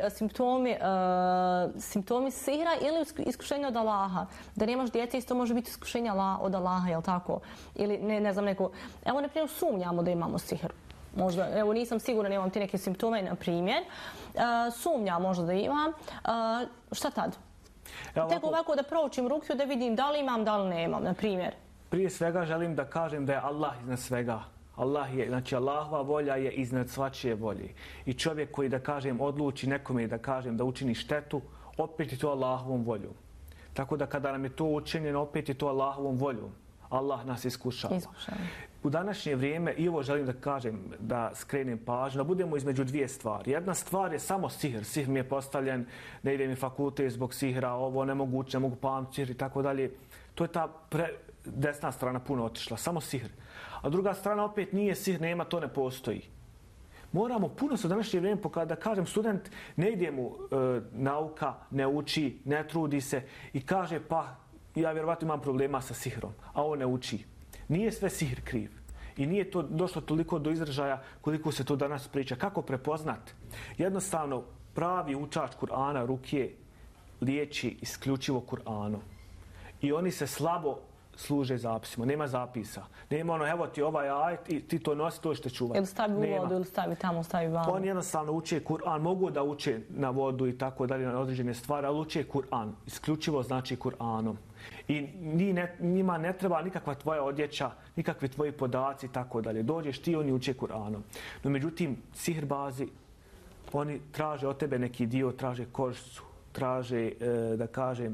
simptomi sihra ili iskušenja od Allaha. Da nemaš djece, isto može biti iskušenja od Allaha, jel tako? Ili ne znam neko... Evo, na primjer, sumnjamo da imamo sihr. Možda, evo, nisam sigurna, imam ti neke simptome, na primjer. Sumnjam možda da imam. Šta tad? Tek ovako da proučim rukiju, da vidim da li imam, da li nemam, na primjer. Prije svega želim da kažem da je Allah iznad svega. Znači Allahova volja je iznad svačije volje. I čovjek koji, da kažem, odluči nekome, da kažem, da učini štetu, opet je to Allahovom voljom. Tako da kada nam je to učinjeno, opet je to Allahovom voljom. Allah nas iskušava. U današnje vrijeme, i ovo želim da kažem, da skrenem pažnju, da budemo između dvije stvari. Jedna stvar je samo sihr. Sihr mi je postavljen, ne ide mi fakultet zbog sihra, ovo nemoguće, ne mogu pamtiti sihr i tako dalje. To je ta desna strana puno otišla, samo sihr. A druga strana opet nije sihr, nema, to ne postoji. Moramo puno se u današnje vrijeme, da kažem, student ne ide mu nauka, ne uči, ne trudi se i kaže pa ja vjerovatno imam problema sa sihrom, a on ne uči. Nije sve sihr kriv. I nije to došlo toliko do izražaja koliko se to danas priča. Kako prepoznat? Jednostavno, pravi učač Kur'ana, rukije, liječi isključivo Kur'anom. I oni se slabo služe zapisima. Nema zapisa. Nema ono, evo ti ovaj ajet i ti to nosi, to što čuvati. Ili stavi u vodu, ili stavi tamo, stavi vamo. Oni jednostavno uče Kur'an, mogu da uče na vodu i tako dalje, na određene stvari, ali uče Kur'an. Isključivo znači Kur'anom. I njima ne treba nikakva tvoja odjeća, nikakvi tvoji podaci i tako dalje. Dođeš ti, oni uče Kur'anom. No međutim, sihrbazi, oni traže od tebe neki dio, traže kožicu, traže, da kažem,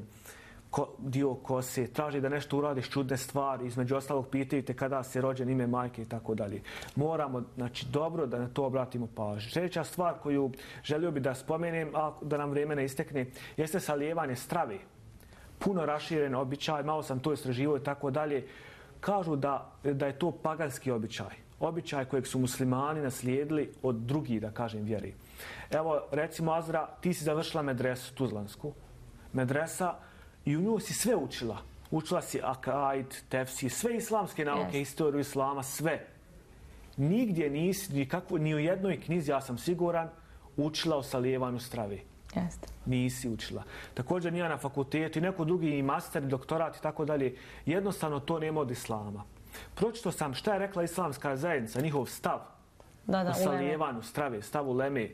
dio kose, traži da nešto uradiš čudne stvari, između ostalog pitaju te kada si rođen, ime majke i tako dalje. Moramo, znači, dobro da na to obratimo pažnju. Sljedeća stvar koju želio bi da spomenem, a da nam vrijeme ne istekne, jeste salijevanje strave. Puno raširen običaj, malo sam to istraživao i tako dalje. Kažu da je to paganski običaj. Običaj kojeg su muslimani naslijedili od drugih, da kažem, vjeri. Evo, recimo, Azra, ti si završila medresu Tuzlansku. Medresa, i u nju si sve učila. Učila si akaid, tefsir, sve islamske nauke, historiju islama, sve. Nigdje nisi, ni u jednoj knjizi, ja sam siguran, učila o salijevanju strave. Nisi učila. Također nije na fakultetu i neko drugi i master, doktorat i tako dalje. Jednostavno to nema od islama. Pročito sam šta je rekla islamska zajednica, njihov stav o salijevanju strave, stav uleme.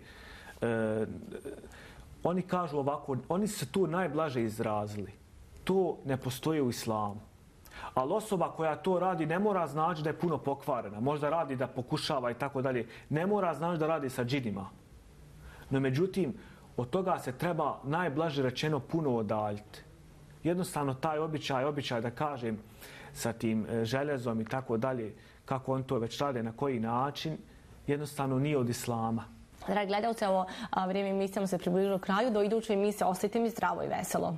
Oni kažu ovako, oni se tu najblaže izrazili. To ne postoji u islamu. Ali osoba koja to radi ne mora znači da je puno pokvarena. Možda radi da pokušava i tako dalje. Ne mora znači da radi sa džinima. No međutim, od toga se treba najblaže rečeno puno odaljiti. jednostavno taj običaj da kažem sa tim željezom i tako dalje, kako on to već rade, na koji način, jednostavno nije od islama. Dragi gledalci, ovo vrijeme emisijama se približilo kraju. Do iduće emisije ostajte mi zdravo i veselo.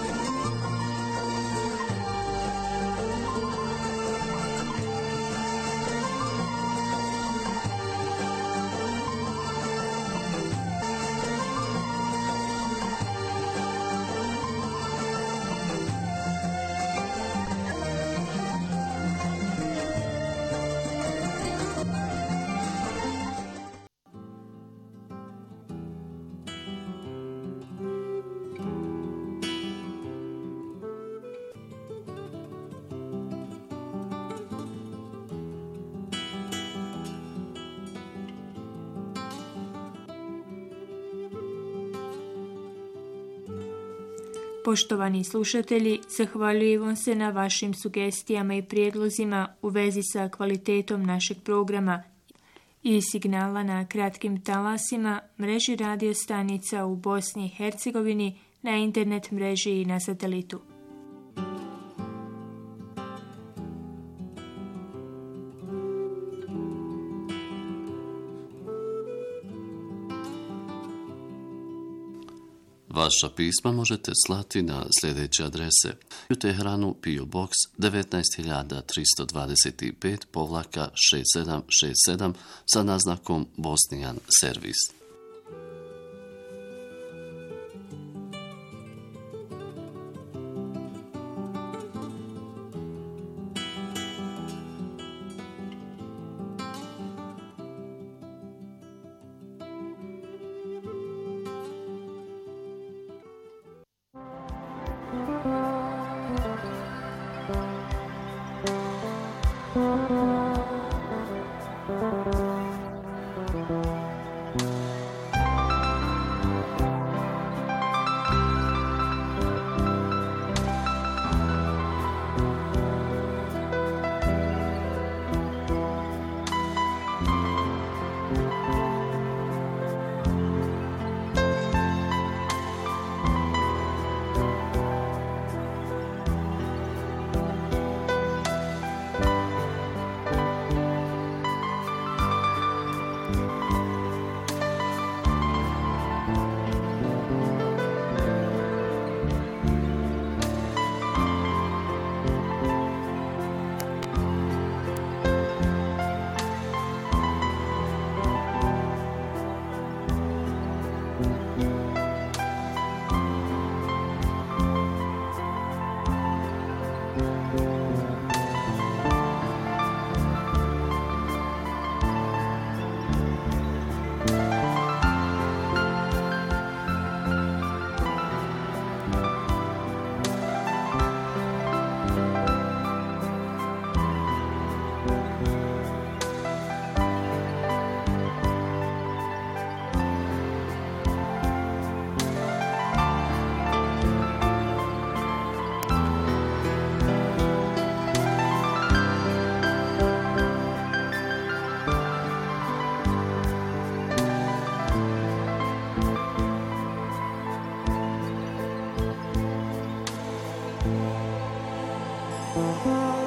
Poštovani slušatelji, zahvaljujemo se na vašim sugestijama i prijedlozima u vezi sa kvalitetom našeg programa i signala na kratkim talasima, mreži radio stanica u Bosni i Hercegovini, na internet mreži i na satelitu. Vaša pisma možete slati na sljedeće adrese: u Teheranu PO Box 19325-6767 sa naznakom Bosnian Servis. Thank you.